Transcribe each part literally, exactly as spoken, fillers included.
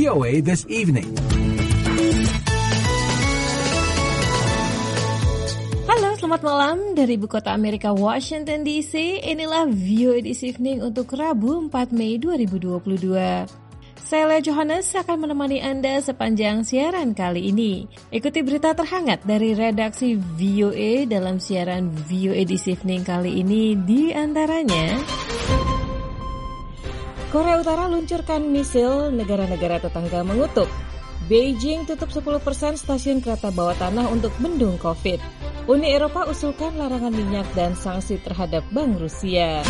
O A This Evening. Halo, selamat malam dari ibu kota Amerika, Washington D C. Inilah V O A This Evening untuk Rabu empat Mei dua ribu dua puluh dua. Saya Lea Johannes akan menemani Anda sepanjang siaran kali ini. Ikuti berita terhangat dari redaksi V O A dalam siaran V O A This Evening kali ini, di antaranya Korea Utara luncurkan misil, negara-negara tetangga mengutuk. Beijing tutup sepuluh persen stasiun kereta bawah tanah untuk bendung COVID. Uni Eropa usulkan larangan minyak dan sanksi terhadap Bank Rusia.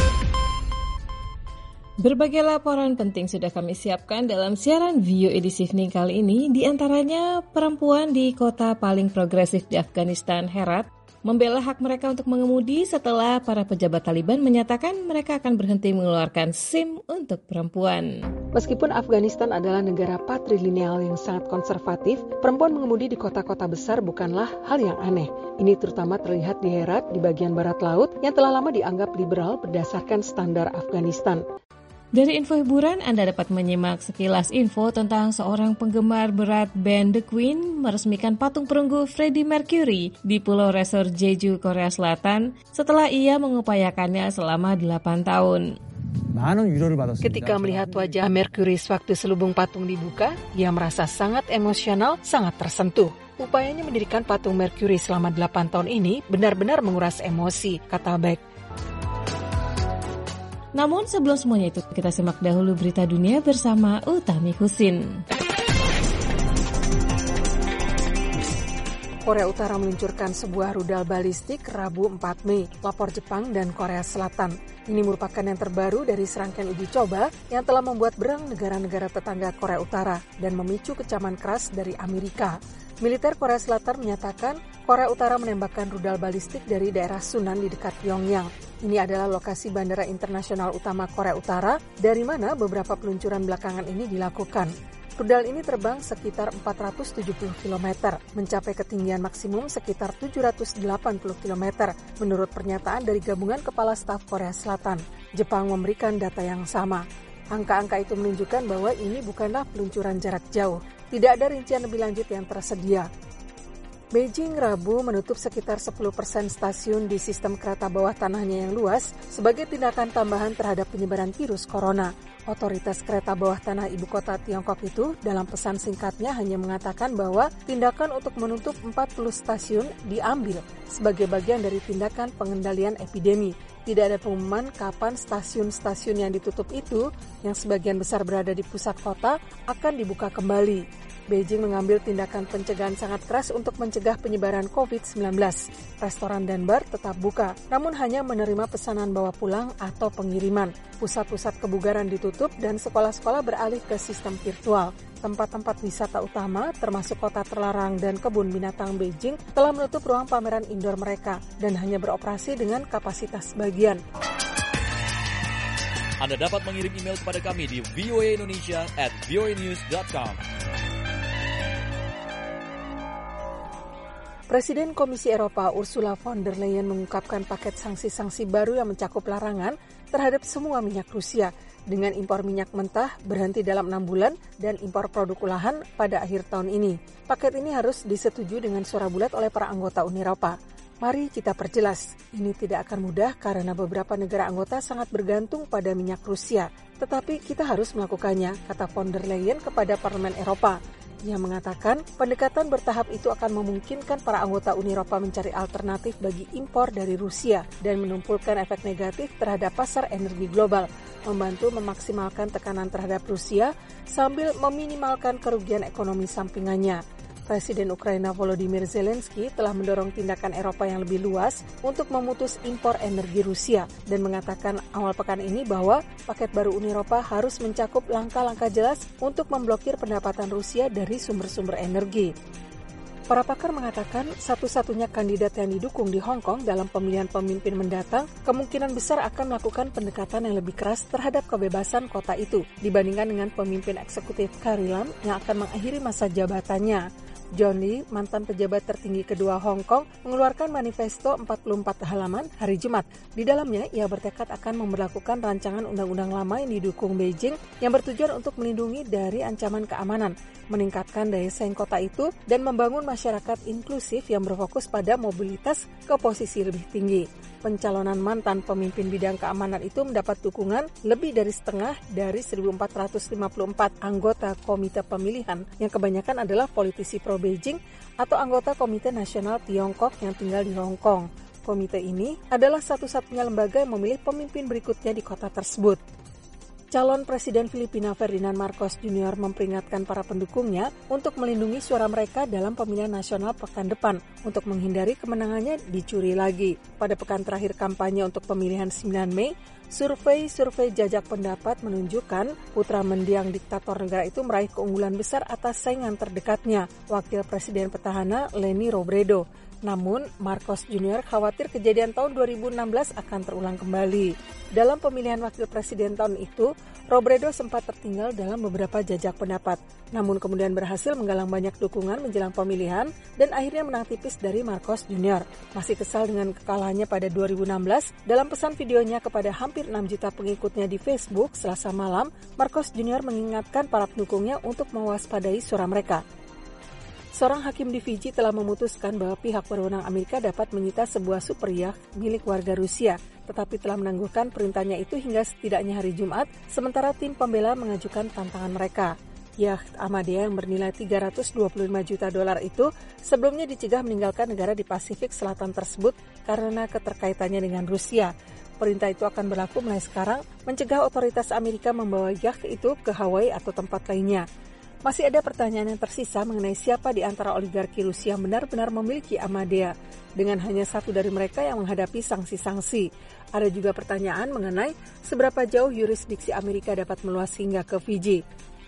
Berbagai laporan penting sudah kami siapkan dalam siaran V O A This Evening kali ini, di antaranya perempuan di kota paling progresif di Afghanistan, Herat, membela hak mereka untuk mengemudi setelah para pejabat Taliban menyatakan mereka akan berhenti mengeluarkan SIM untuk perempuan. Meskipun Afghanistan adalah negara patrilineal yang sangat konservatif, perempuan mengemudi di kota-kota besar bukanlah hal yang aneh. Ini terutama terlihat di Herat di bagian barat laut yang telah lama dianggap liberal berdasarkan standar Afghanistan. Dari info hiburan, Anda dapat menyimak sekilas info tentang seorang penggemar berat band The Queen meresmikan patung perunggu Freddie Mercury di Pulau Resor Jeju, Korea Selatan setelah ia mengupayakannya selama delapan tahun. Ketika melihat wajah Mercury sewaktu selubung patung dibuka, ia merasa sangat emosional, sangat tersentuh. Upayanya mendirikan patung Mercury selama delapan tahun ini benar-benar menguras emosi, kata Beck. Namun sebelum semuanya itu, kita simak dahulu berita dunia bersama Utami Husin. Korea Utara meluncurkan sebuah rudal balistik Rabu empat Mei, lapor Jepang dan Korea Selatan. Ini merupakan yang terbaru dari serangkaian uji coba yang telah membuat berang negara-negara tetangga Korea Utara dan memicu kecaman keras dari Amerika. Militer Korea Selatan menyatakan Korea Utara menembakkan rudal balistik dari daerah Sunan di dekat Pyongyang. Ini adalah lokasi bandara internasional utama Korea Utara, dari mana beberapa peluncuran belakangan ini dilakukan. Rudal ini terbang sekitar empat ratus tujuh puluh kilometer, mencapai ketinggian maksimum sekitar tujuh ratus delapan puluh kilometer, menurut pernyataan dari Gabungan Kepala Staf Korea Selatan. Jepang memberikan data yang sama. Angka-angka itu menunjukkan bahwa ini bukanlah peluncuran jarak jauh. Tidak ada rincian lebih lanjut yang tersedia. Beijing Rabu menutup sekitar sepuluh persen stasiun di sistem kereta bawah tanahnya yang luas sebagai tindakan tambahan terhadap penyebaran virus corona. Otoritas kereta bawah tanah ibu kota Tiongkok itu dalam pesan singkatnya hanya mengatakan bahwa tindakan untuk menutup empat puluh stasiun diambil sebagai bagian dari tindakan pengendalian epidemi. Tidak ada pengumuman kapan stasiun-stasiun yang ditutup itu, yang sebagian besar berada di pusat kota, akan dibuka kembali. Beijing mengambil tindakan pencegahan sangat keras untuk mencegah penyebaran covid sembilan belas. Restoran dan bar tetap buka, namun hanya menerima pesanan bawa pulang atau pengiriman. Pusat-pusat kebugaran ditutup dan sekolah-sekolah beralih ke sistem virtual. Tempat-tempat wisata utama, termasuk kota terlarang dan kebun binatang Beijing, telah menutup ruang pameran indoor mereka dan hanya beroperasi dengan kapasitas sebagian. Anda dapat mengirim email kepada kami di v o a indonesia at v o a news dot com. Presiden Komisi Eropa Ursula von der Leyen mengungkapkan paket sanksi-sanksi baru yang mencakup larangan terhadap semua minyak Rusia dengan impor minyak mentah berhenti dalam enam bulan dan impor produk olahan pada akhir tahun ini. Paket ini harus disetujui dengan suara bulat oleh para anggota Uni Eropa. Mari kita perjelas, ini tidak akan mudah karena beberapa negara anggota sangat bergantung pada minyak Rusia. Tetapi kita harus melakukannya, kata von der Leyen kepada Parlemen Eropa. Ia mengatakan pendekatan bertahap itu akan memungkinkan para anggota Uni Eropa mencari alternatif bagi impor dari Rusia dan menumpulkan efek negatif terhadap pasar energi global, membantu memaksimalkan tekanan terhadap Rusia sambil meminimalkan kerugian ekonomi sampingannya. Presiden Ukraina Volodymyr Zelensky telah mendorong tindakan Eropa yang lebih luas untuk memutus impor energi Rusia dan mengatakan awal pekan ini bahwa paket baru Uni Eropa harus mencakup langkah-langkah jelas untuk memblokir pendapatan Rusia dari sumber-sumber energi. Para pakar mengatakan satu-satunya kandidat yang didukung di Hong Kong dalam pemilihan pemimpin mendatang kemungkinan besar akan melakukan pendekatan yang lebih keras terhadap kebebasan kota itu dibandingkan dengan pemimpin eksekutif Carrie Lam yang akan mengakhiri masa jabatannya. John Lee, mantan pejabat tertinggi kedua Hong Kong, mengeluarkan manifesto empat puluh empat halaman hari Jumat. Di dalamnya, ia bertekad akan memberlakukan rancangan undang-undang lama yang didukung Beijing yang bertujuan untuk melindungi dari ancaman keamanan, meningkatkan daya saing kota itu, dan membangun masyarakat inklusif yang berfokus pada mobilitas ke posisi lebih tinggi. Pencalonan mantan pemimpin bidang keamanan itu mendapat dukungan lebih dari setengah dari seribu empat ratus lima puluh empat anggota Komite Pemilihan yang kebanyakan adalah politisi pro-Beijing atau anggota Komite Nasional Tiongkok yang tinggal di Hong Kong. Komite ini adalah satu-satunya lembaga yang memilih pemimpin berikutnya di kota tersebut. Calon Presiden Filipina Ferdinand Marcos Junior memperingatkan para pendukungnya untuk melindungi suara mereka dalam pemilihan nasional pekan depan untuk menghindari kemenangannya dicuri lagi. Pada pekan terakhir kampanye untuk pemilihan sembilan Mei, survei-survei jajak pendapat menunjukkan putra mendiang diktator negara itu meraih keunggulan besar atas saingan terdekatnya, Wakil Presiden petahana Leni Robredo. Namun, Marcos Junior khawatir kejadian tahun dua ribu enam belas akan terulang kembali. Dalam pemilihan wakil presiden tahun itu, Robredo sempat tertinggal dalam beberapa jajak pendapat, namun kemudian berhasil menggalang banyak dukungan menjelang pemilihan dan akhirnya menang tipis dari Marcos Junior. Masih kesal dengan kekalahannya pada dua ribu enam belas, dalam pesan videonya kepada hampir enam juta pengikutnya di Facebook Selasa malam, Marcos Junior mengingatkan para pendukungnya untuk mewaspadai suara mereka. Seorang hakim di Fiji telah memutuskan bahwa pihak berwenang Amerika dapat menyita sebuah super yacht milik warga Rusia, tetapi telah menangguhkan perintahnya itu hingga setidaknya hari Jumat, sementara tim pembela mengajukan tantangan mereka. Yacht Amadea yang bernilai tiga ratus dua puluh lima juta dolar itu sebelumnya dicegah meninggalkan negara di Pasifik Selatan tersebut karena keterkaitannya dengan Rusia. Perintah itu akan berlaku mulai sekarang, mencegah otoritas Amerika membawa yacht itu ke Hawaii atau tempat lainnya. Masih ada pertanyaan yang tersisa mengenai siapa di antara oligarki Rusia yang benar-benar memiliki Amadea, dengan hanya satu dari mereka yang menghadapi sanksi-sanksi. Ada juga pertanyaan mengenai seberapa jauh yurisdiksi Amerika dapat meluas hingga ke Fiji.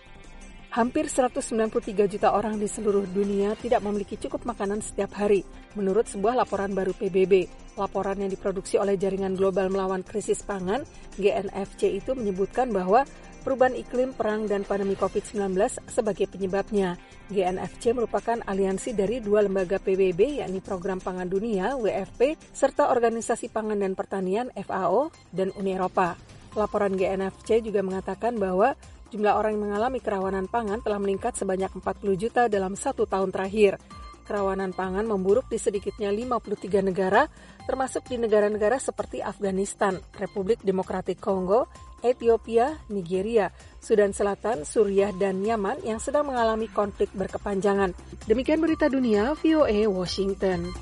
Hampir seratus sembilan puluh tiga juta orang di seluruh dunia tidak memiliki cukup makanan setiap hari, menurut sebuah laporan baru P B B. Laporan yang diproduksi oleh Jaringan Global Melawan Krisis Pangan, G N F C itu menyebutkan bahwa perubahan iklim, perang, dan pandemi covid sembilan belas sebagai penyebabnya. G N F C merupakan aliansi dari dua lembaga P B B, yakni Program Pangan Dunia, W F P, serta Organisasi Pangan dan Pertanian, F A O, dan Uni Eropa. Laporan G N F C juga mengatakan bahwa jumlah orang yang mengalami kerawanan pangan telah meningkat sebanyak empat puluh juta dalam satu tahun terakhir. Kerawanan pangan memburuk di sedikitnya lima puluh tiga negara, termasuk di negara-negara seperti Afghanistan, Republik Demokratik Kongo, Ethiopia, Nigeria, Sudan Selatan, Suriah, dan Yaman yang sedang mengalami konflik berkepanjangan. Demikian berita dunia V O A Washington.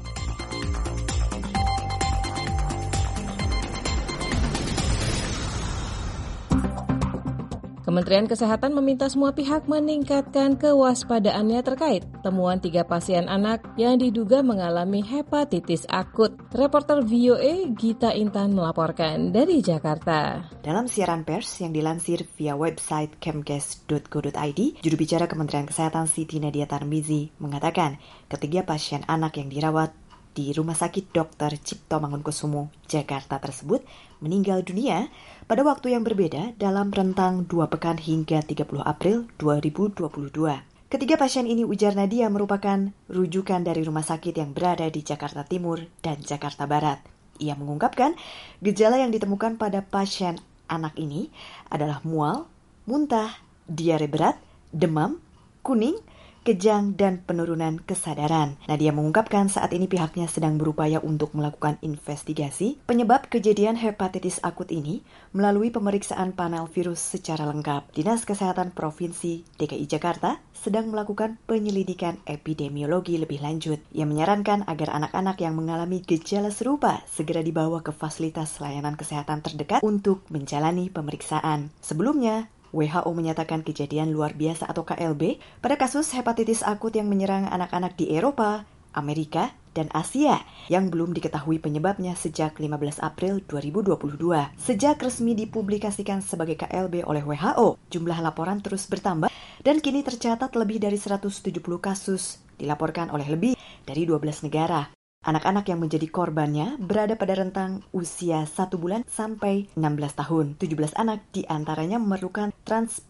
Kementerian Kesehatan meminta semua pihak meningkatkan kewaspadaannya terkait temuan tiga pasien anak yang diduga mengalami hepatitis akut. Reporter V O A Gita Intan melaporkan dari Jakarta. Dalam siaran pers yang dilansir via website kemkes dot go dot i d, juru bicara Kementerian Kesehatan Siti Nadia Tarmizi mengatakan ketiga pasien anak yang dirawat di Rumah Sakit Dokter Cipto Mangunkusumo, Jakarta tersebut meninggal dunia pada waktu yang berbeda dalam rentang dua pekan hingga tiga puluh April dua ribu dua puluh dua. Ketiga pasien ini, ujar Nadia, merupakan rujukan dari rumah sakit yang berada di Jakarta Timur dan Jakarta Barat. Ia mengungkapkan gejala yang ditemukan pada pasien anak ini adalah mual, muntah, diare berat, demam, kuning, kejang, dan penurunan kesadaran. Nadia mengungkapkan saat ini pihaknya sedang berupaya untuk melakukan investigasi penyebab kejadian hepatitis akut ini melalui pemeriksaan panel virus secara lengkap. Dinas Kesehatan Provinsi D K I Jakarta sedang melakukan penyelidikan epidemiologi lebih lanjut. Ia menyarankan agar anak-anak yang mengalami gejala serupa segera dibawa ke fasilitas layanan kesehatan terdekat untuk menjalani pemeriksaan. Sebelumnya, W H O menyatakan kejadian luar biasa atau K L B pada kasus hepatitis akut yang menyerang anak-anak di Eropa, Amerika, dan Asia yang belum diketahui penyebabnya sejak lima belas April dua ribu dua puluh dua. Sejak resmi dipublikasikan sebagai K L B oleh W H O, jumlah laporan terus bertambah dan kini tercatat lebih dari seratus tujuh puluh kasus dilaporkan oleh lebih dari dua belas negara. Anak-anak yang menjadi korbannya berada pada rentang usia satu bulan sampai enam belas tahun. tujuh belas anak diantaranya memerlukan transfusi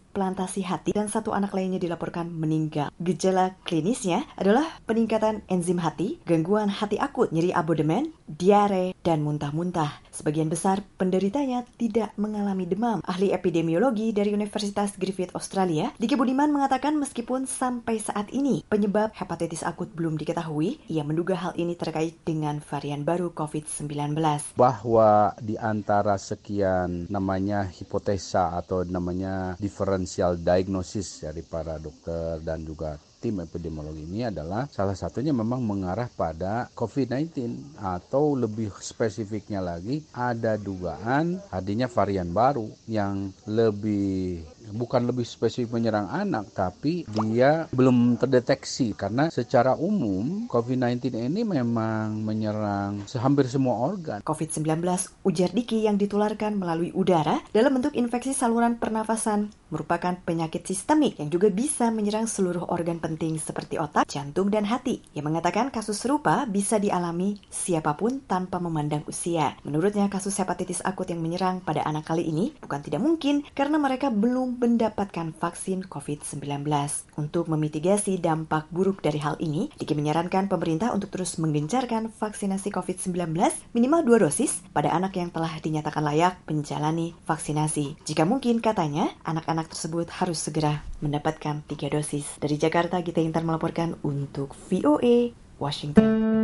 transplantasi hati dan satu anak lainnya dilaporkan meninggal. Gejala klinisnya adalah peningkatan enzim hati, gangguan hati akut, nyeri abdomen, diare, dan muntah-muntah. Sebagian besar penderitanya tidak mengalami demam. Ahli epidemiologi dari Universitas Griffith Australia, Diki Budiman mengatakan meskipun sampai saat ini penyebab hepatitis akut belum diketahui, ia menduga hal ini terkait dengan varian baru covid sembilan belas. Bahwa di antara sekian namanya hipotesa atau namanya differential diagnosis dari para dokter dan juga tim epidemiologi ini adalah salah satunya memang mengarah pada covid sembilan belas atau lebih spesifiknya lagi ada dugaan adanya varian baru yang lebih bukan lebih spesifik menyerang anak, tapi dia belum terdeteksi karena secara umum covid sembilan belas ini memang menyerang hampir semua organ. covid sembilan belas, ujar Diki, yang ditularkan melalui udara dalam bentuk infeksi saluran pernafasan merupakan penyakit sistemik yang juga bisa menyerang seluruh organ penting seperti otak, jantung, dan hati. Ia mengatakan kasus serupa bisa dialami siapapun tanpa memandang usia. Menurutnya, kasus hepatitis akut yang menyerang pada anak kali ini bukan tidak mungkin karena mereka belum mendapatkan vaksin covid sembilan belas. Untuk memitigasi dampak buruk dari hal ini, Diki menyarankan pemerintah untuk terus menggencarkan vaksinasi covid sembilan belas minimal dua dosis pada anak yang telah dinyatakan layak menjalani vaksinasi. Jika mungkin, katanya, anak-anak tersebut harus segera mendapatkan tiga dosis. Dari Jakarta, Gita Intan melaporkan untuk V O A Washington.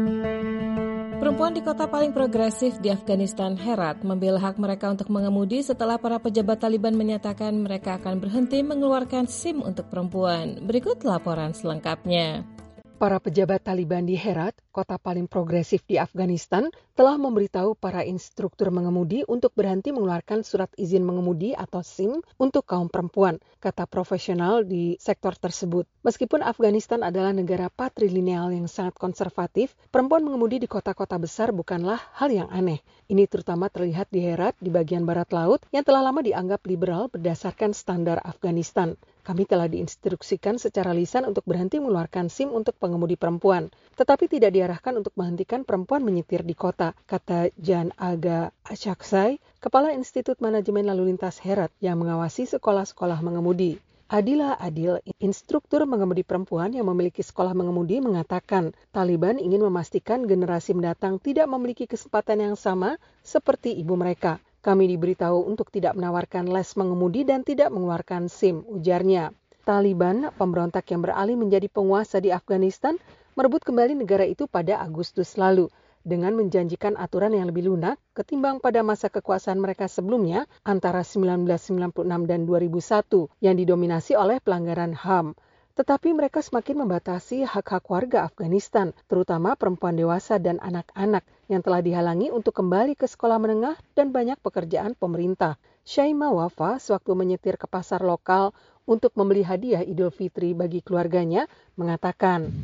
Perempuan di kota paling progresif di Afghanistan, Herat, membela hak mereka untuk mengemudi setelah para pejabat Taliban menyatakan mereka akan berhenti mengeluarkan SIM untuk perempuan. Berikut laporan selengkapnya. Para pejabat Taliban di Herat, kota paling progresif di Afghanistan, telah memberitahu para instruktur mengemudi untuk berhenti mengeluarkan surat izin mengemudi atau SIM untuk kaum perempuan, kata profesional di sektor tersebut. Meskipun Afghanistan adalah negara patrilineal yang sangat konservatif, perempuan mengemudi di kota-kota besar bukanlah hal yang aneh. Ini terutama terlihat di Herat di bagian barat laut yang telah lama dianggap liberal berdasarkan standar Afghanistan. Kami telah diinstruksikan secara lisan untuk berhenti mengeluarkan SIM untuk pengemudi perempuan, tetapi tidak diarahkan untuk menghentikan perempuan menyetir di kota, kata Jan Aga Achaksai, Kepala Institut Manajemen Lalu Lintas Herat yang mengawasi sekolah-sekolah mengemudi. Adila Adil, instruktur mengemudi perempuan yang memiliki sekolah mengemudi, mengatakan Taliban ingin memastikan generasi mendatang tidak memiliki kesempatan yang sama seperti ibu mereka. Kami diberitahu untuk tidak menawarkan les mengemudi dan tidak mengeluarkan SIM, ujarnya. Taliban, pemberontak yang beralih menjadi penguasa di Afghanistan, merebut kembali negara itu pada Agustus lalu dengan menjanjikan aturan yang lebih lunak ketimbang pada masa kekuasaan mereka sebelumnya antara seribu sembilan ratus sembilan puluh enam dan dua ribu satu yang didominasi oleh pelanggaran H A M. Tetapi mereka semakin membatasi hak-hak warga Afghanistan, terutama perempuan dewasa dan anak-anak yang telah dihalangi untuk kembali ke sekolah menengah dan banyak pekerjaan pemerintah. Syaima Wafa, sewaktu menyetir ke pasar lokal untuk membeli hadiah Idul Fitri bagi keluarganya, mengatakan,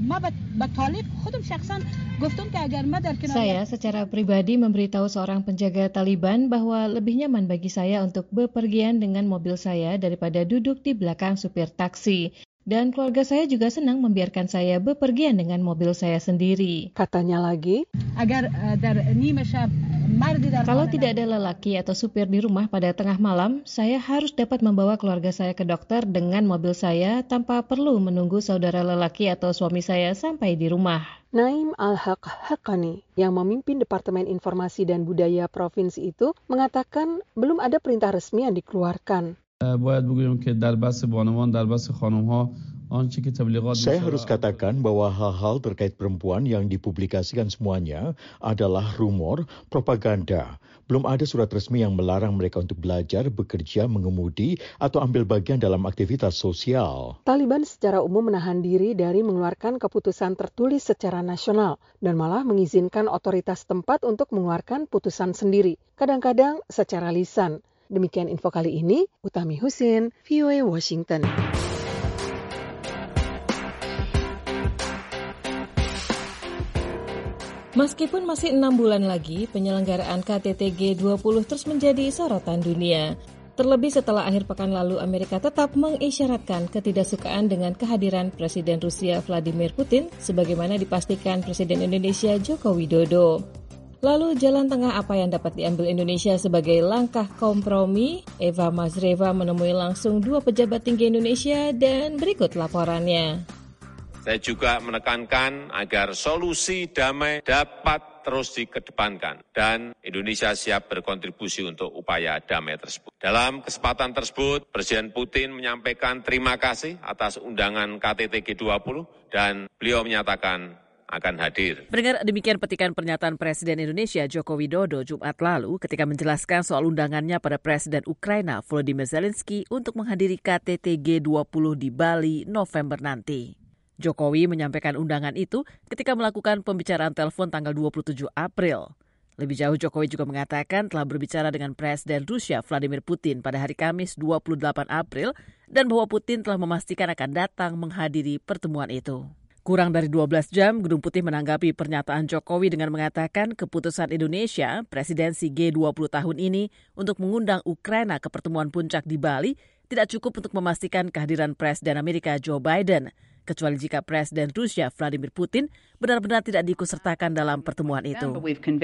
saya secara pribadi memberitahu seorang penjaga Taliban bahwa lebih nyaman bagi saya untuk bepergian dengan mobil saya daripada duduk di belakang supir taksi. Dan keluarga saya juga senang membiarkan saya bepergian dengan mobil saya sendiri. Katanya lagi, kalau tidak ada lelaki atau supir di rumah pada tengah malam, saya harus dapat membawa keluarga saya ke dokter dengan mobil saya tanpa perlu menunggu saudara lelaki atau suami saya sampai di rumah. Naim Al-Haq Haqqani, yang memimpin Departemen Informasi dan Budaya Provinsi itu, mengatakan belum ada perintah resmi yang dikeluarkan. Saya harus katakan bahwa hal-hal terkait perempuan yang dipublikasikan semuanya adalah rumor, propaganda. Belum ada surat resmi yang melarang mereka untuk belajar, bekerja, mengemudi, atau ambil bagian dalam aktivitas sosial. Taliban secara umum menahan diri dari mengeluarkan keputusan tertulis secara nasional dan malah mengizinkan otoritas tempat untuk mengeluarkan putusan sendiri, kadang-kadang secara lisan. Demikian info kali ini, Utami Husin, V O A Washington. Meskipun masih enam bulan lagi, penyelenggaraan K T T G dua puluh terus menjadi sorotan dunia. Terlebih setelah akhir pekan lalu Amerika tetap mengisyaratkan ketidaksukaan dengan kehadiran Presiden Rusia Vladimir Putin, sebagaimana dipastikan Presiden Indonesia Joko Widodo. Lalu jalan tengah apa yang dapat diambil Indonesia sebagai langkah kompromi? Eva Mazreva menemui langsung dua pejabat tinggi Indonesia dan berikut laporannya. Saya juga menekankan agar solusi damai dapat terus dikedepankan dan Indonesia siap berkontribusi untuk upaya damai tersebut. Dalam kesempatan tersebut, Presiden Putin menyampaikan terima kasih atas undangan K T T G dua puluh dan beliau menyatakan akan hadir. Pendengar, demikian petikan pernyataan Presiden Indonesia Joko Widodo Jumat lalu ketika menjelaskan soal undangannya pada Presiden Ukraina Volodymyr Zelensky untuk menghadiri K T T G dua puluh di Bali November nanti. Jokowi menyampaikan undangan itu ketika melakukan pembicaraan telepon tanggal dua puluh tujuh April. Lebih jauh, Jokowi juga mengatakan telah berbicara dengan Presiden Rusia Vladimir Putin pada hari Kamis dua puluh delapan April dan bahwa Putin telah memastikan akan datang menghadiri pertemuan itu. Kurang dari dua belas jam, Gedung Putih menanggapi pernyataan Jokowi dengan mengatakan keputusan Indonesia, presidensi G dua puluh tahun ini, untuk mengundang Ukraina ke pertemuan puncak di Bali tidak cukup untuk memastikan kehadiran Presiden Amerika Joe Biden, kecuali jika Presiden Rusia Vladimir Putin benar-benar tidak diikutsertakan dalam pertemuan itu.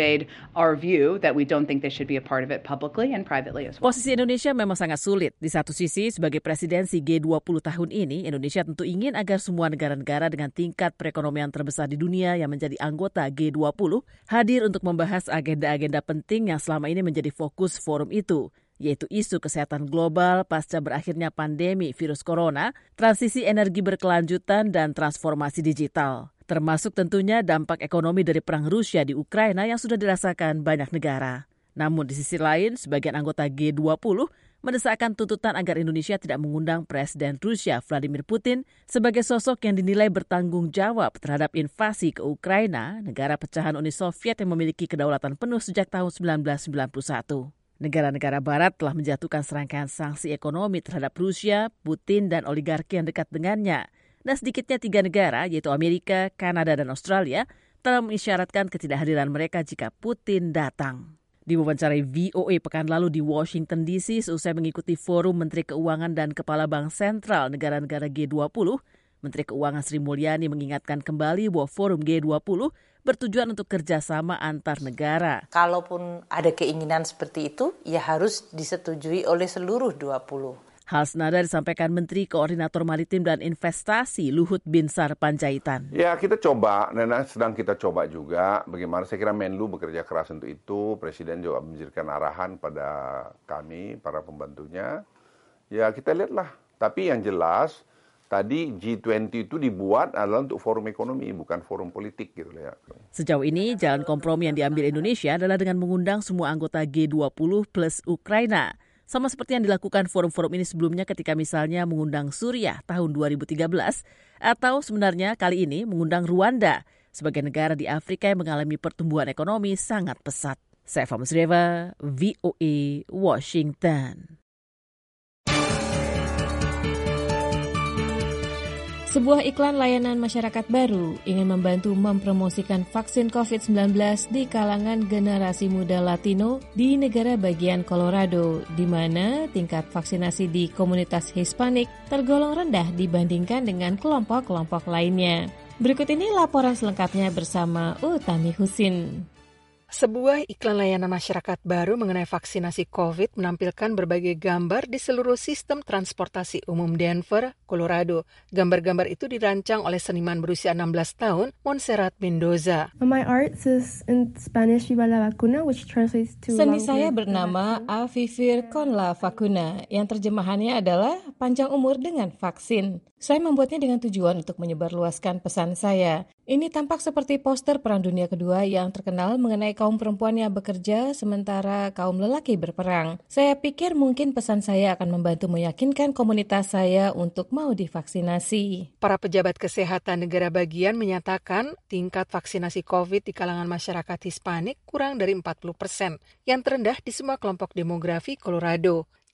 Posisi Indonesia memang sangat sulit. Di satu sisi, sebagai presidensi G dua puluh tahun ini, Indonesia tentu ingin agar semua negara-negara dengan tingkat perekonomian terbesar di dunia yang menjadi anggota G dua puluh hadir untuk membahas agenda-agenda penting yang selama ini menjadi fokus forum itu, yaitu isu kesehatan global pasca berakhirnya pandemi virus corona, transisi energi berkelanjutan, dan transformasi digital. Termasuk tentunya dampak ekonomi dari perang Rusia di Ukraina yang sudah dirasakan banyak negara. Namun di sisi lain, sebagian anggota G dua puluh mendesakkan tuntutan agar Indonesia tidak mengundang Presiden Rusia Vladimir Putin sebagai sosok yang dinilai bertanggung jawab terhadap invasi ke Ukraina, negara pecahan Uni Soviet yang memiliki kedaulatan penuh sejak tahun seribu sembilan ratus sembilan puluh satu. Negara-negara Barat telah menjatuhkan serangkaian sanksi ekonomi terhadap Rusia, Putin, dan oligarki yang dekat dengannya. Dan sedikitnya tiga negara, yaitu Amerika, Kanada, dan Australia, telah mengisyaratkan ketidakhadiran mereka jika Putin datang. Diwawancarai V O A pekan lalu di Washington D C seusai mengikuti forum Menteri Keuangan dan Kepala Bank Sentral negara-negara G dua puluh, Menteri Keuangan Sri Mulyani mengingatkan kembali bahwa forum G dua puluh bertujuan untuk kerjasama antar negara. Kalaupun ada keinginan seperti itu, ya harus disetujui oleh seluruh dua puluh. Hal senada disampaikan Menteri Koordinator Maritim dan Investasi Luhut Binsar Panjaitan. Ya, kita coba, dan sedang kita coba juga bagaimana. Saya kira Menlu bekerja keras untuk itu. Presiden juga memberikan arahan pada kami, para pembantunya. Ya, kita lihatlah. Tapi yang jelas, tadi G dua puluh itu dibuat adalah untuk forum ekonomi, bukan forum politik gitu ya. Sejauh ini, jalan kompromi yang diambil Indonesia adalah dengan mengundang semua anggota G dua puluh plus Ukraina. Sama seperti yang dilakukan forum-forum ini sebelumnya ketika misalnya mengundang Suriah tahun dua ribu tiga belas, atau sebenarnya kali ini mengundang Rwanda sebagai negara di Afrika yang mengalami pertumbuhan ekonomi sangat pesat. Saya Eva Mazreva, V O A, Washington. Sebuah iklan layanan masyarakat baru ingin membantu mempromosikan vaksin covid sembilan belas di kalangan generasi muda Latino di negara bagian Colorado, di mana tingkat vaksinasi di komunitas Hispanik tergolong rendah dibandingkan dengan kelompok-kelompok lainnya. Berikut ini laporan selengkapnya bersama Utami Husin. Sebuah iklan layanan masyarakat baru mengenai vaksinasi COVID menampilkan berbagai gambar di seluruh sistem transportasi umum Denver, Colorado. Gambar-gambar itu dirancang oleh seniman berusia enam belas tahun, Montserrat Mendoza. My art is in Spanish Viva la Vacuna, which translates to Seni saya bernama A Vivir con la Vacuna, yang terjemahannya adalah panjang umur dengan vaksin. Saya membuatnya dengan tujuan untuk menyebarluaskan pesan saya. Ini tampak seperti poster Perang Dunia Kedua yang terkenal mengenai kaum perempuan yang bekerja sementara kaum lelaki berperang. Saya pikir mungkin pesan saya akan membantu meyakinkan komunitas saya untuk mau divaksinasi. Para pejabat kesehatan negara bagian menyatakan tingkat vaksinasi COVID di kalangan masyarakat Hispanik kurang dari empat puluh persen, yang terendah di semua kelompok demografi Colorado.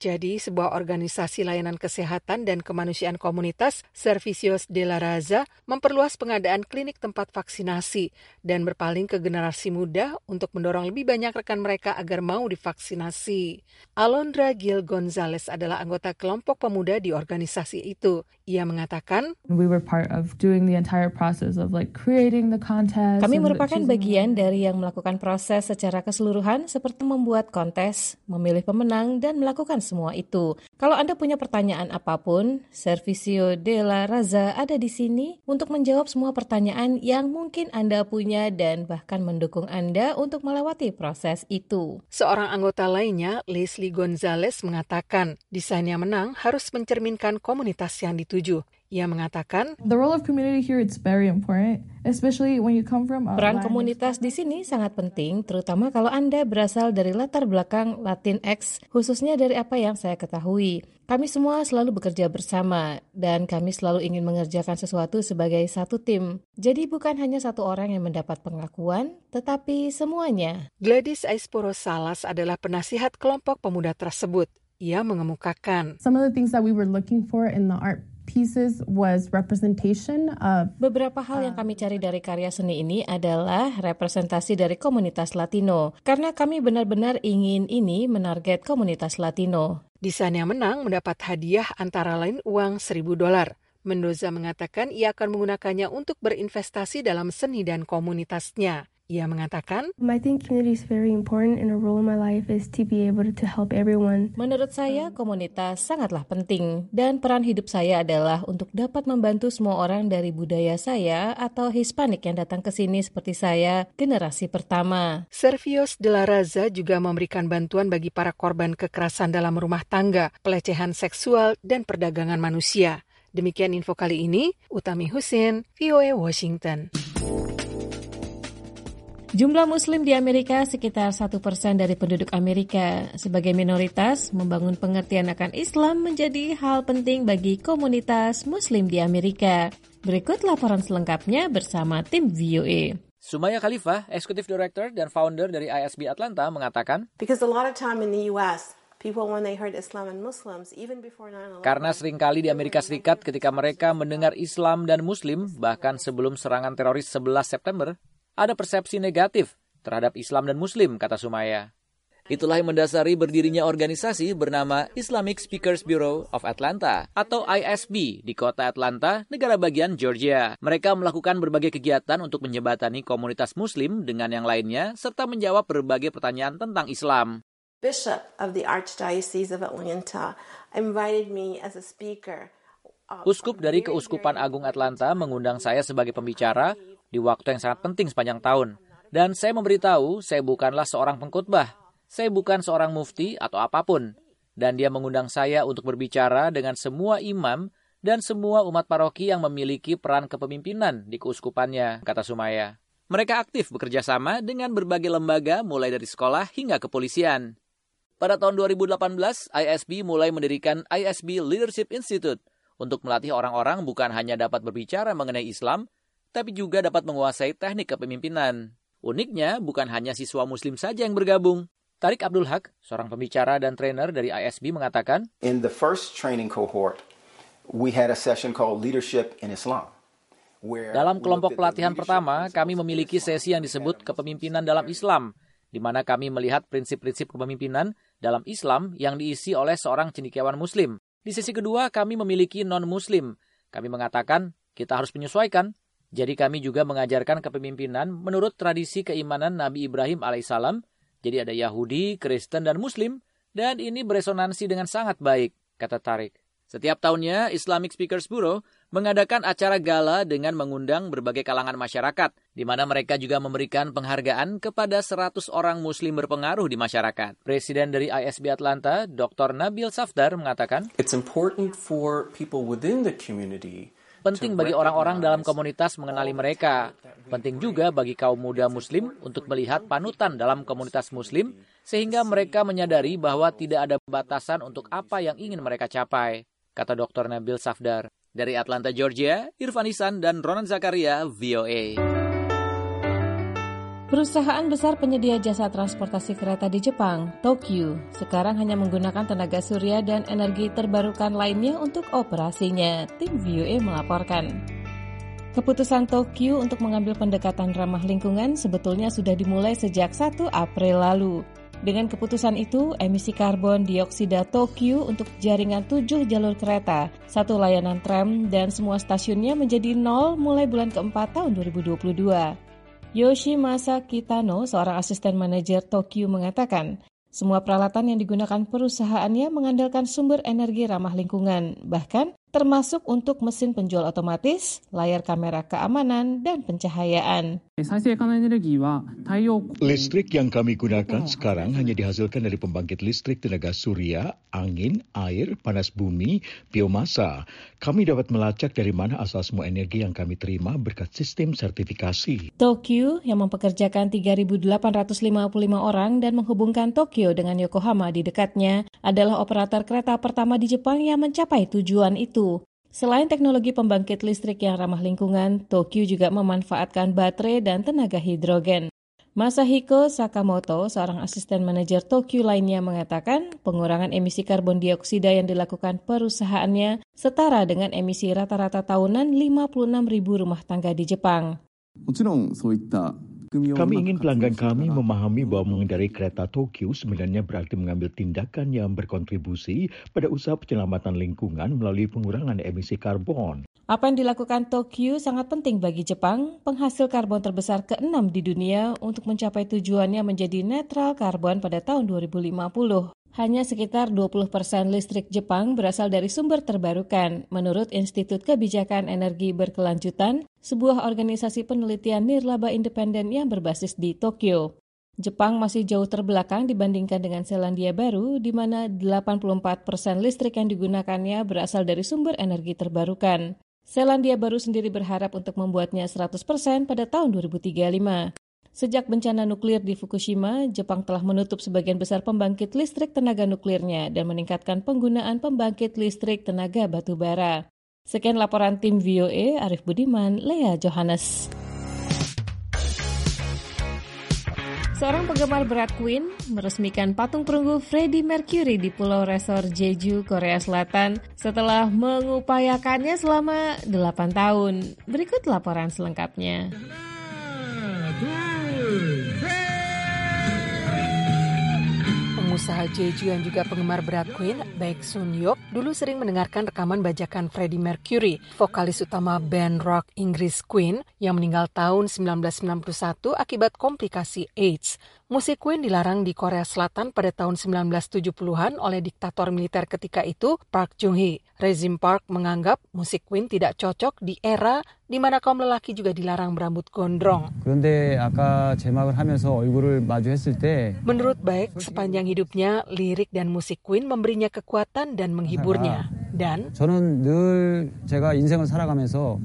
Jadi, sebuah organisasi layanan kesehatan dan kemanusiaan komunitas, Servicios de la Raza, memperluas pengadaan klinik tempat vaksinasi dan berpaling ke generasi muda untuk mendorong lebih banyak rekan mereka agar mau divaksinasi. Alondra Gil Gonzalez adalah anggota kelompok pemuda di organisasi itu. Ia mengatakan, We were part of doing the entire process of like creating the contest. Kami merupakan bagian dari yang melakukan proses secara keseluruhan seperti membuat kontes, memilih pemenang, dan melakukan semua itu. Kalau Anda punya pertanyaan apapun, Servicio de la Raza ada di sini untuk menjawab semua pertanyaan yang mungkin Anda punya dan bahkan mendukung Anda untuk melewati proses itu. Seorang anggota lainnya, Leslie Gonzalez, mengatakan desain yang menang harus mencerminkan komunitas yang dituju. Ia mengatakan, The role of community here is very important, especially when you come from a peran komunitas di sini sangat penting, terutama kalau Anda berasal dari latar belakang Latinx, khususnya dari apa yang saya ketahui. Kami semua selalu bekerja bersama, dan kami selalu ingin mengerjakan sesuatu sebagai satu tim. Jadi bukan hanya satu orang yang mendapat pengakuan, tetapi semuanya. Gladys Aispuro Salas adalah penasihat kelompok pemuda tersebut. Ia mengemukakan, Some of the things that we were looking for in the art pieces was representation of Beberapa hal yang kami cari dari karya seni ini adalah representasi dari komunitas Latino, karena kami benar-benar ingin ini menarget komunitas Latino. Desain yang menang mendapat hadiah antara lain uang seribu dolar. Mendoza mengatakan ia akan menggunakannya untuk berinvestasi dalam seni dan komunitasnya. Ia mengatakan, I think community is very important and a role in my life is to be able to help everyone. Menurut saya, komunitas sangatlah penting dan peran hidup saya adalah untuk dapat membantu semua orang dari budaya saya atau Hispanik yang datang ke sini seperti saya, generasi pertama. Servicios de la Raza juga memberikan bantuan bagi para korban kekerasan dalam rumah tangga, pelecehan seksual, dan perdagangan manusia. Demikian info kali ini, Utami Husin, V O A Washington. Jumlah Muslim di Amerika sekitar satu persen dari penduduk Amerika. Sebagai minoritas, membangun pengertian akan Islam menjadi hal penting bagi komunitas Muslim di Amerika. Berikut laporan selengkapnya bersama tim V O A. Sumaya Khalifah, Executive Director dan Founder dari I S B Atlanta, mengatakan, Because a lot of time in the U S, people when they heard Islam and Muslims, even before nine eleven. Karena seringkali di Amerika Serikat ketika mereka mendengar Islam dan Muslim, bahkan sebelum serangan teroris sebelas September, ada persepsi negatif terhadap Islam dan Muslim, kata Sumaya. Itulah yang mendasari berdirinya organisasi bernama Islamic Speakers Bureau of Atlanta atau I S B di kota Atlanta, negara bagian Georgia. Mereka melakukan berbagai kegiatan untuk menjembatani komunitas Muslim dengan yang lainnya serta menjawab berbagai pertanyaan tentang Islam. Bishop of the Archdiocese of Atlanta invited me as a speaker. Uskup dari Keuskupan Agung Atlanta mengundang saya sebagai pembicara di waktu yang sangat penting sepanjang tahun. Dan saya memberitahu, saya bukanlah seorang pengkhotbah. Saya bukan seorang mufti atau apapun. Dan dia mengundang saya untuk berbicara dengan semua imam dan semua umat paroki yang memiliki peran kepemimpinan di keuskupannya, kata Sumaya. Mereka aktif bekerja sama dengan berbagai lembaga mulai dari sekolah hingga kepolisian. Pada tahun dua ribu delapan belas, I S B mulai mendirikan I S B Leadership Institute untuk melatih orang-orang bukan hanya dapat berbicara mengenai Islam, tapi juga dapat menguasai teknik kepemimpinan. Uniknya, bukan hanya siswa Muslim saja yang bergabung. Tarik Abdul Haq, seorang pembicara dan trainer dari I S B, mengatakan, In the first training cohort, we had a session called Leadership in Islam. Dalam kelompok pelatihan pertama, kami memiliki sesi yang disebut Kepemimpinan dalam Islam, di mana kami melihat prinsip-prinsip kepemimpinan dalam Islam yang diisi oleh seorang cendekiawan Muslim. Di sesi kedua, kami memiliki non-Muslim. Kami mengatakan, kita harus menyesuaikan. Jadi kami juga mengajarkan kepemimpinan menurut tradisi keimanan Nabi Ibrahim alaihissalam. Jadi ada Yahudi, Kristen, dan Muslim. Dan ini beresonansi dengan sangat baik, kata Tarik. Setiap tahunnya, Islamic Speakers Bureau mengadakan acara gala dengan mengundang berbagai kalangan masyarakat, di mana mereka juga memberikan penghargaan kepada seratus orang Muslim berpengaruh di masyarakat. Presiden dari I S B Atlanta, Doktor Nabil Safdar, mengatakan, It's important for people within the community. Penting bagi orang-orang dalam komunitas mengenali mereka. Penting juga bagi kaum muda Muslim untuk melihat panutan dalam komunitas Muslim, sehingga mereka menyadari bahwa tidak ada batasan untuk apa yang ingin mereka capai, kata Doktor Nabil Safdar. Dari Atlanta, Georgia, Irfan Ihsan dan Ronan Zakaria, V O A. Perusahaan besar penyedia jasa transportasi kereta di Jepang, Tokyu, sekarang hanya menggunakan tenaga surya dan energi terbarukan lainnya untuk operasinya. Tim V O A melaporkan. Keputusan Tokyu untuk mengambil pendekatan ramah lingkungan sebetulnya sudah dimulai sejak satu April lalu. Dengan keputusan itu, emisi karbon dioksida Tokyu untuk jaringan tujuh jalur kereta, satu layanan tram, dan semua stasiunnya menjadi nol mulai bulan keempat tahun dua ribu dua puluh dua. Yoshimasa Kitano, seorang asisten manajer Tokyu, mengatakan, semua peralatan yang digunakan perusahaannya mengandalkan sumber energi ramah lingkungan, bahkan termasuk untuk mesin penjual otomatis, layar kamera keamanan, dan pencahayaan. Listrik yang kami gunakan sekarang hanya dihasilkan dari pembangkit listrik tenaga surya, angin, air, panas bumi, biomasa. Kami dapat melacak dari mana asal semua energi yang kami terima berkat sistem sertifikasi. Tokyu, yang mempekerjakan tiga ribu delapan ratus lima puluh lima orang dan menghubungkan Tokyo dengan Yokohama di dekatnya, adalah operator kereta pertama di Jepang yang mencapai tujuan itu. Selain teknologi pembangkit listrik yang ramah lingkungan, Tokyu juga memanfaatkan baterai dan tenaga hidrogen. Masahiko Sakamoto, seorang asisten manajer Tokyu lainnya, mengatakan pengurangan emisi karbon dioksida yang dilakukan perusahaannya setara dengan emisi rata-rata tahunan lima puluh enam ribu rumah tangga di Jepang. Kami ingin pelanggan kami memahami bahwa mengendarai kereta Tokyu sebenarnya berarti mengambil tindakan yang berkontribusi pada usaha penyelamatan lingkungan melalui pengurangan emisi karbon. Apa yang dilakukan Tokyu sangat penting bagi Jepang, penghasil karbon terbesar keenam di dunia, untuk mencapai tujuannya menjadi netral karbon pada tahun dua ribu lima puluh. Hanya sekitar dua puluh persen listrik Jepang berasal dari sumber terbarukan, menurut Institut Kebijakan Energi Berkelanjutan, sebuah organisasi penelitian nirlaba independen yang berbasis di Tokyo. Jepang masih jauh terbelakang dibandingkan dengan Selandia Baru, di mana delapan puluh empat persen listrik yang digunakannya berasal dari sumber energi terbarukan. Selandia Baru sendiri berharap untuk membuatnya seratus persen pada tahun dua ribu tiga puluh lima. Sejak bencana nuklir di Fukushima, Jepang telah menutup sebagian besar pembangkit listrik tenaga nuklirnya dan meningkatkan penggunaan pembangkit listrik tenaga batu bara. Sekian laporan tim V O A, Arif Budiman, Lea Johannes. Seorang penggemar berat Queen meresmikan patung perunggu Freddie Mercury di Pulau Resor Jeju, Korea Selatan setelah mengupayakannya selama delapan tahun. Berikut laporan selengkapnya. Pengusaha Jeju yang juga penggemar berat Queen, Baek Sun-hyuk, dulu sering mendengarkan rekaman bajakan Freddie Mercury, vokalis utama band rock Inggris Queen, yang meninggal tahun sembilan belas sembilan puluh satu akibat komplikasi AIDS. Musik Queen dilarang di Korea Selatan pada tahun sembilan belas tujuh puluhan oleh diktator militer ketika itu, Park Chung-hee. Rezim Park menganggap musik Queen tidak cocok di era di mana kaum lelaki juga dilarang berambut gondrong. 그런데 아까 제막을 하면서 얼굴을 마주했을 때 Menurut Baek, sepanjang hidupnya lirik dan musik Queen memberinya kekuatan dan menghiburnya. Dan 저는 늘 제가 인생을 살아가면서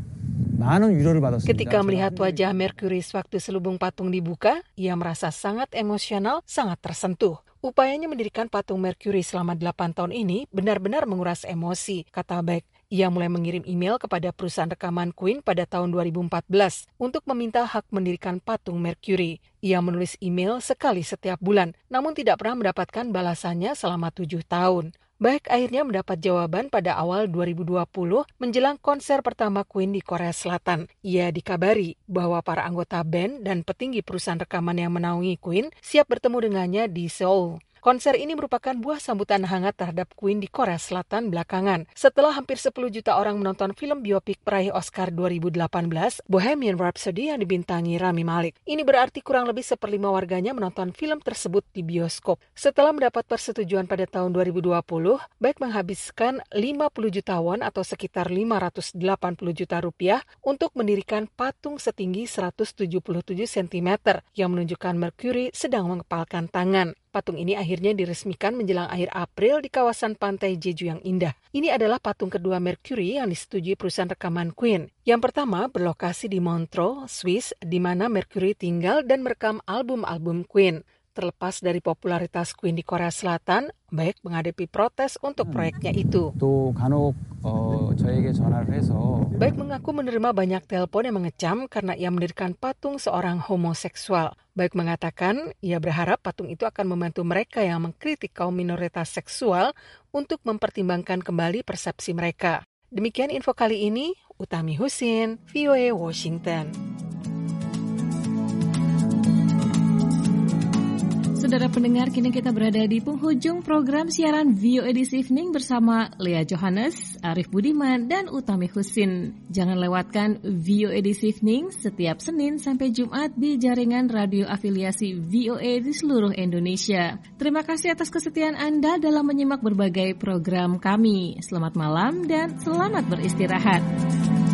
많은 위로를 받았습니다. Ketika melihat wajah Mercury sewaktu selubung patung dibuka, ia merasa sangat emosional, sangat tersentuh. Upayanya mendirikan patung Mercury selama delapan tahun ini benar-benar menguras emosi, kata Baek. Ia mulai mengirim email kepada perusahaan rekaman Queen pada tahun dua ribu empat belas untuk meminta hak mendirikan patung Mercury. Ia menulis email sekali setiap bulan, namun tidak pernah mendapatkan balasannya selama tujuh tahun. Baek akhirnya mendapat jawaban pada awal dua ribu dua puluh menjelang konser pertama Queen di Korea Selatan. Ia dikabari bahwa para anggota band dan petinggi perusahaan rekaman yang menaungi Queen siap bertemu dengannya di Seoul. Konser ini merupakan buah sambutan hangat terhadap Queen di Korea Selatan belakangan. Setelah hampir sepuluh juta orang menonton film biopik peraih Oscar dua ribu delapan belas, Bohemian Rhapsody yang dibintangi Rami Malek. Ini berarti kurang lebih seperlima warganya menonton film tersebut di bioskop. Setelah mendapat persetujuan pada tahun dua ribu dua puluh, Baek menghabiskan lima puluh juta won atau sekitar lima ratus delapan puluh juta rupiah untuk mendirikan patung setinggi seratus tujuh puluh tujuh sentimeter yang menunjukkan Mercury sedang mengepalkan tangan. Patung ini akhirnya diresmikan menjelang akhir April di kawasan pantai Jeju yang indah. Ini adalah patung kedua Mercury yang disetujui perusahaan rekaman Queen. Yang pertama berlokasi di Montreux, Swiss, di mana Mercury tinggal dan merekam album-album Queen. terlepas dari popularitas Queen di Korea Selatan, Baek menghadapi protes untuk proyeknya itu. 또 간혹 어, 저에게 전화를 해서 Baek mengaku menerima banyak telepon yang mengecam karena ia mendirikan patung seorang homoseksual. Baek mengatakan ia berharap patung itu akan membantu mereka yang mengkritik kaum minoritas seksual untuk mempertimbangkan kembali persepsi mereka. Demikian info kali ini, Utami Husin, V O A Washington. Saudara pendengar, kini kita berada di penghujung program siaran V O A This Evening bersama Lea Johannes, Arif Budiman, dan Utami Husin. Jangan lewatkan V O A This Evening setiap Senin sampai Jumat di jaringan radio afiliasi V O A di seluruh Indonesia. Terima kasih atas kesetiaan Anda dalam menyimak berbagai program kami. Selamat malam dan selamat beristirahat.